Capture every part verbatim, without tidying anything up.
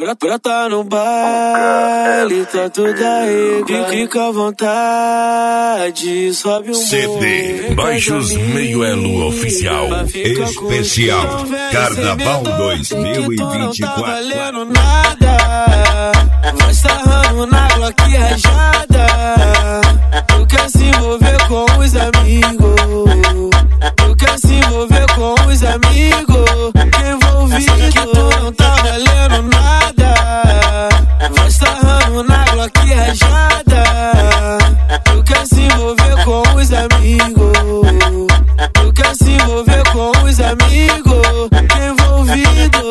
Brota no baile, tá tudo aí. Fica à vontade, sobe um C D Baixos Meio Elo Oficial Especial Carnaval dois mil e vinte e quatro. Não tá valendo nada, vai sarrando na Glock rajada. Tu quer se envolver com os amigos, tu quer se envolver com os amigos. Envolvido, que tu não tá valendo nada, vai sarrando na Glock rajada. Tu quer se envolver com os amigos, tu quer se envolver com os amigos. Envolvido.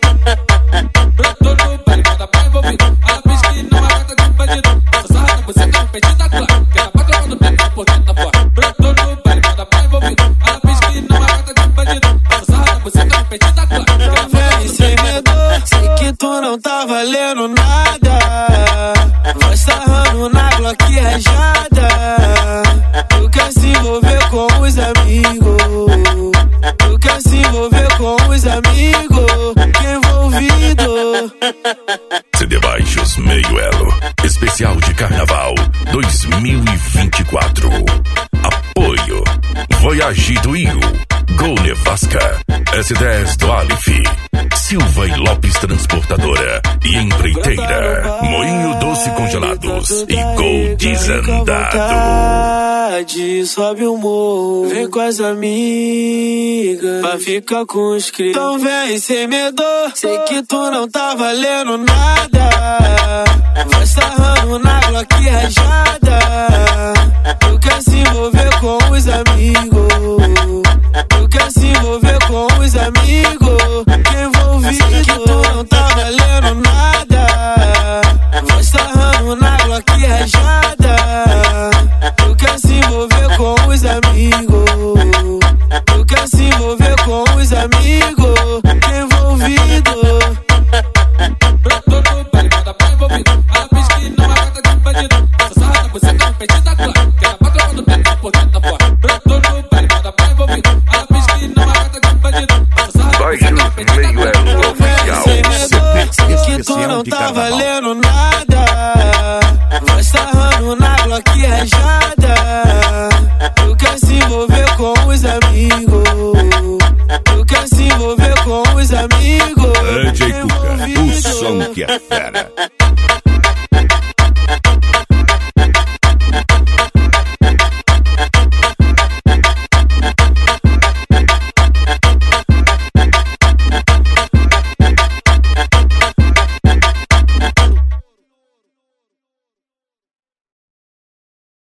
Sei que tu não tá valendo nada, vai sarrando na Glock rajada. Tu quer se envolver com os amigos, tu quer se envolver com os amigos. Envolvido. C D Baixos Meio Elo Especial de Carnaval dois mil e vinte e quatro. Apoio Voyage do Rio, Gol Nevasca, S dez do Alif, Silva e Lopes Transportadora e Empreiteira, Moinho Doce Congelados e Gol Desandado. Sobe o morro, vem com as amigas, pra ficar com os cri. Então vem sem medo, sei que tu não tá valendo nada, vai sarrando na Glock rajada. Tu quer se envolver com os amigos, tu quer se envolver com os amigos. Envolvido, que tu não tá valendo nada, vai sarrando na Glock rajada. Tu quer se envolver com os amigos, tu quer se envolver com os amigos. Envolvido. Sei que tu não tá valendo nada, vai sarrando na Glock rajada. Tu quer se envolver com os amigos, tu quer se envolver com os amigos. D J Cuca, o som que é fera.